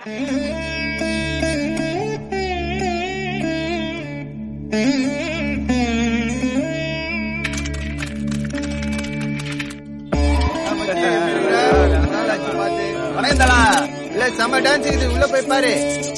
இல்ல செம்ம டான்ஸ் இது, உள்ள போய் பாரு.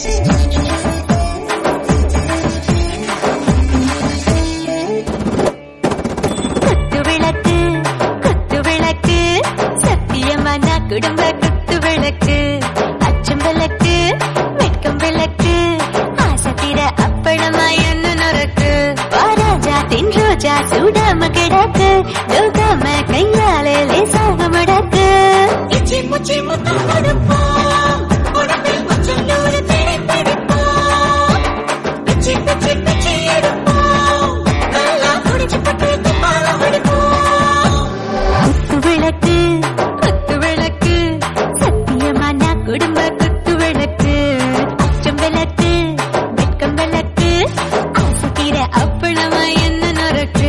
குத்து விளக்கு குத்து விளக்கு சத்தியமான குடும்ப குத்து விளக்கு, அச்சம் விளக்கு வெட்கம் விளக்கு, ஆசத்திர அப்பளமா என்ன நொறுக்கு, வாராஜா தின் ரோஜா சூடாம கிடக்கு, தூக்காம கையாலே லேசாக முடக்கு, இச்சி முச்சி முத்தம் கொடுப்போம், உடம்பில் கொஞ்சம் நூறு தேடி பிடிப்போம், பிச்சி பிச்சி பிச்சி எடுப்போம், நல்லா குடிச்சு பட்டு துப்பால வடிப்போம். குத்து விளக்கு குத்து விளக்கு சத்தியமான குடும்ப குத்து விளக்கு, அச்சம் விளக்கு வெட்கம் விளக்கு, ஆசைக்கிற அப்பளமா என்ன நொறுக்கு.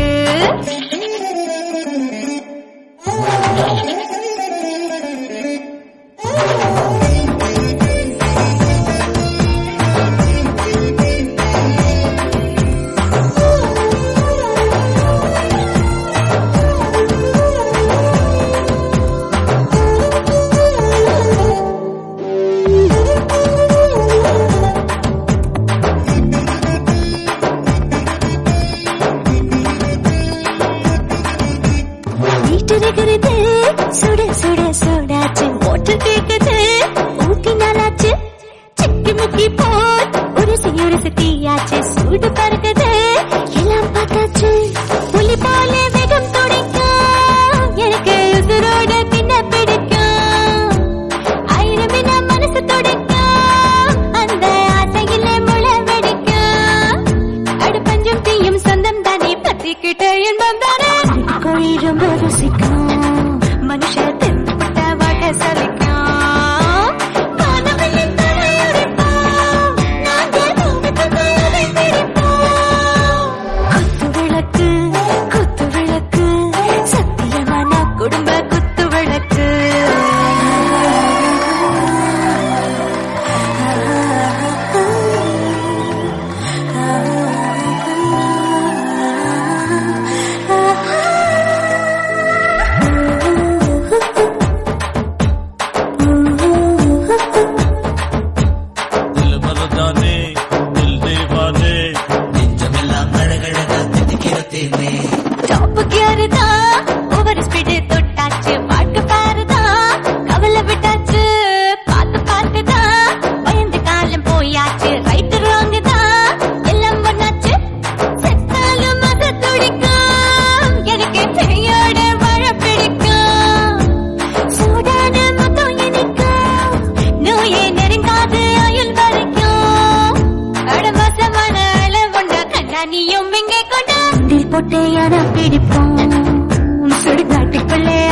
வீட்டிருக்கிறது சுட சுட சூடாச்சு, ஓட்டு கேக்குது ஊட்டி நாளாச்சு, சிக்கி முக்கி போல் உருசி உருசி தீயாச்சு, சூடு பறக்குது எல்லாம் பார்த்தாச்சு, புலி போல வேகம் துடிக்கும், எனக்கு உசுரோட பின்ன பிடிக்கும், ஆயிரம் என மனசு துடிக்கும், அந்த ஆசையில முளை வெடிக்கும், அடுப்பஞ்சும் தீயும் சொந்தம் தானே, பத்திக்கிட்ட இன்பம் தானே, கோழி ரொம்ப ருசிக்கும், மனுஷ தின்பட்ட வாட்ட சலிக்கும், வானவெளியில் தலையுடைப்போம், நாங்கள் பூமிக்கு மேலே பிடிப்போம். குத்து விளக்கு குத்து விளக்கு சத்தியமான குடும்ப குத்து விளக்கு. டாப் கியர்தா ஓவர் ஸ்பீட் தொட்டாச்சு, பாட்டு பாருதா கவலை விட்டாச்சு, பார்த்து பார்த்துதா பயந்து காலம் போயாச்சு, ரைட் ராங் தான் எல்லாம் ஒண்ணாச்சு, செத்தாலும் அது துடிக்கும், எனக்கு பெரியோட வாழ பிடிக்கும், சூடான மொத்தம் இனிக்கும், நோயே நெருங்காது ஆயுள் வரைக்கும், அடமோசமான அளவுண்டா கண்ணானியும் இங்கே கொண்டா, போட்டே அட பிடிப்போம், சுடுகாட்டுக்குள்ளே